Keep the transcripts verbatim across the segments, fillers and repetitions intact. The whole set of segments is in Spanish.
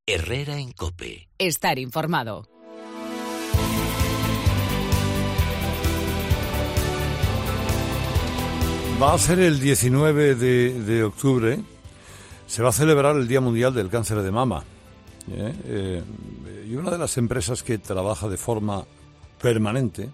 Herrera en COPE. Estar informado. Va a ser el diecinueve de, de octubre, se va a celebrar el Día Mundial del Cáncer de Mama. ¿eh? Eh, y una de las empresas que trabaja de forma permanente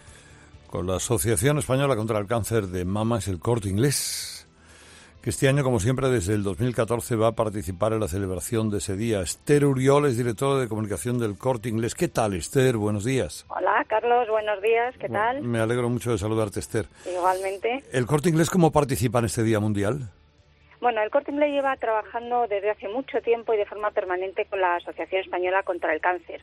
con la Asociación Española contra el Cáncer de Mama es el Corte Inglés, que este año, como siempre, desde el dos mil catorce va a participar en la celebración de ese día. Esther Uriol es directora de comunicación del Corte Inglés. ¿Qué tal, Esther? Buenos días. Hola, Carlos. Buenos días. ¿Qué tal? Me alegro mucho de saludarte, Esther. Igualmente. ¿El Corte Inglés cómo participa en este Día Mundial? Bueno, el Corte Inglés lleva trabajando desde hace mucho tiempo y de forma permanente con la Asociación Española contra el Cáncer.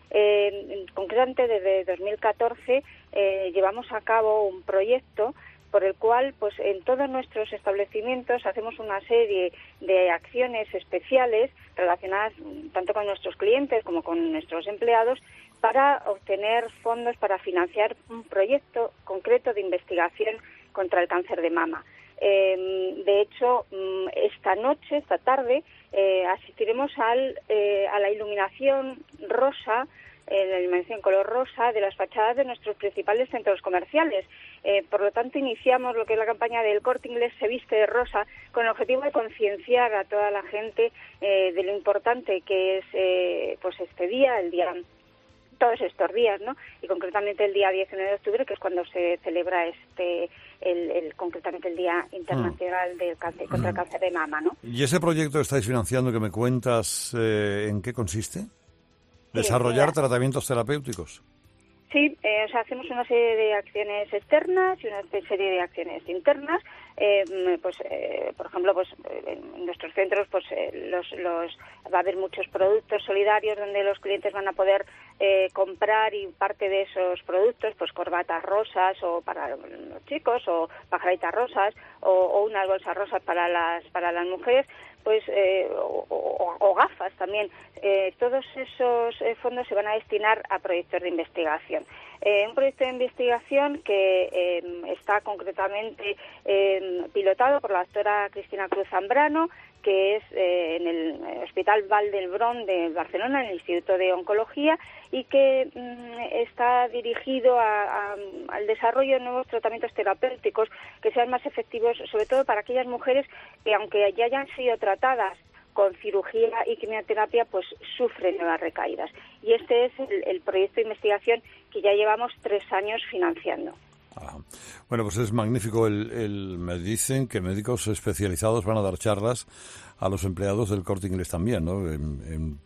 Eh, concretamente, desde dos mil catorce eh, llevamos a cabo un proyecto por el cual, pues, en todos nuestros establecimientos hacemos una serie de acciones especiales relacionadas tanto con nuestros clientes como con nuestros empleados para obtener fondos para financiar un proyecto concreto de investigación contra el cáncer de mama. Eh, de hecho, esta noche, esta tarde, eh, asistiremos al, eh, a la iluminación rosa, eh, la iluminación color rosa de las fachadas de nuestros principales centros comerciales. Eh, por lo tanto, iniciamos lo que es la campaña del Corte Inglés se viste de rosa con el objetivo de concienciar a toda la gente eh, de lo importante que es eh, pues este día, el día todos estos días, ¿no? Y concretamente el día diecinueve de octubre, que es cuando se celebra este el, el concretamente el Día Internacional mm. del cáncer, contra el cáncer de mama, ¿no? ¿Y ese proyecto que estáis financiando que me cuentas, eh, en qué consiste? ¿Desarrollar sí, tratamientos terapéuticos? Sí, eh, o sea, hacemos una serie de acciones externas y una serie de acciones internas. Eh, pues, eh, por ejemplo, pues en nuestros centros, pues eh, los, los va a haber muchos productos solidarios donde los clientes van a poder eh, comprar y parte de esos productos, pues corbatas rosas o para los chicos o pajaritas rosas o, o unas bolsas rosas para las para las mujeres. Pues eh, o, o, o gafas también. Eh, todos esos eh, fondos se van a destinar a proyectos de investigación. Eh, un proyecto de investigación que eh, está concretamente eh, pilotado por la doctora Cristina Cruz Zambrano, que es eh, en el Hospital Vall d'Hebron de Barcelona, en el Instituto de Oncología, y que mm, está dirigido a, a, al desarrollo de nuevos tratamientos terapéuticos que sean más efectivos, sobre todo para aquellas mujeres que, aunque ya hayan sido tratadas con cirugía y quimioterapia, pues sufren nuevas recaídas. Y este es el, el proyecto de investigación que ya llevamos tres años financiando. Ah, bueno, pues es magnífico. El, el, me dicen que médicos especializados van a dar charlas a los empleados del Corte Inglés también, ¿no? En, en,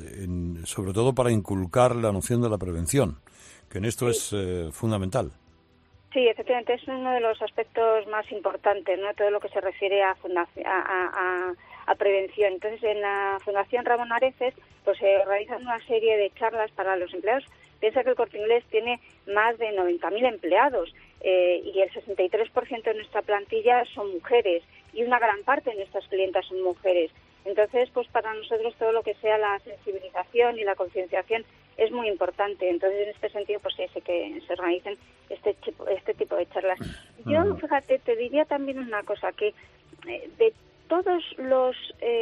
en, sobre todo para inculcar la noción de la prevención, que en esto sí. es eh, fundamental. Sí, efectivamente, es uno de los aspectos más importantes, ¿no? Todo lo que se refiere a, fundación, a, a, a prevención. Entonces, en la Fundación Ramón Areces, pues se realizan una serie de charlas para los empleados. Piensa que el Corte Inglés tiene más de noventa mil empleados eh, y el sesenta y tres por ciento de nuestra plantilla son mujeres y una gran parte de nuestras clientas son mujeres. Entonces, pues para nosotros todo lo que sea la sensibilización y la concienciación es muy importante. Entonces, en este sentido, pues sí, sí que se organicen este tipo, este tipo de charlas. Yo, fíjate, te diría también una cosa, que eh, de todos los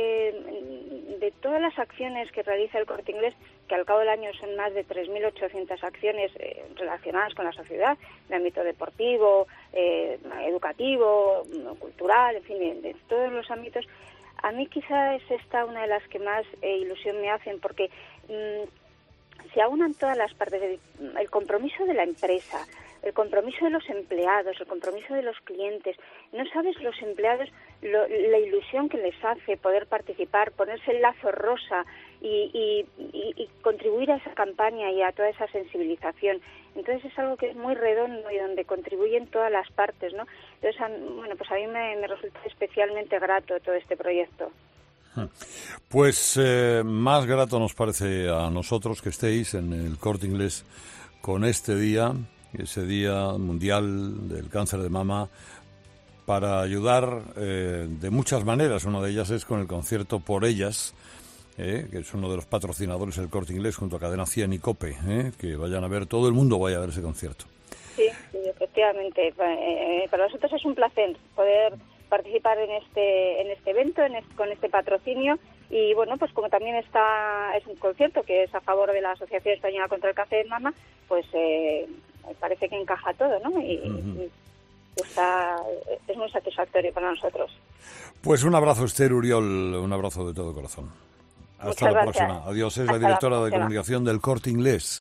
eh, de todas las acciones que realiza el Corte Inglés, que al cabo del año son más de tres mil ochocientas acciones eh, relacionadas con la sociedad, en el ámbito deportivo, eh, educativo, cultural, en fin, de, de todos los ámbitos, a mí quizá es esta una de las que más eh, ilusión me hacen, porque mmm, se aunan todas las partes, del, el compromiso de la empresa, el compromiso de los empleados, el compromiso de los clientes. No sabes los empleados lo, la ilusión que les hace poder participar, ponerse el lazo rosa y, y, y, y contribuir a esa campaña y a toda esa sensibilización. Entonces es algo que es muy redondo y donde contribuyen todas las partes, ¿no? Entonces, a, bueno, pues a mí me, me resulta especialmente grato todo este proyecto. Pues eh, más grato nos parece a nosotros que estéis en el Corte Inglés con este día, ese Día Mundial del Cáncer de Mama, para ayudar eh, de muchas maneras. Una de ellas es con el concierto Por Ellas, eh, que es uno de los patrocinadores del Corte Inglés junto a Cadena cien y COPE, eh, que vayan a ver, todo el mundo vaya a ver ese concierto. Sí, sí, efectivamente. Eh, para nosotros es un placer poder participar en este en este evento, en este, con este patrocinio, Y bueno, pues como también está es un concierto que es a favor de la Asociación Española contra el Cáncer de Mama, pues eh, parece que encaja todo, ¿no? Y, uh-huh. y está, es muy satisfactorio para nosotros. Pues un abrazo, Esther Uriol, un abrazo de todo corazón. Hasta Muchas la gracias. próxima. Adiós, es Hasta la directora de comunicación del Corte Inglés.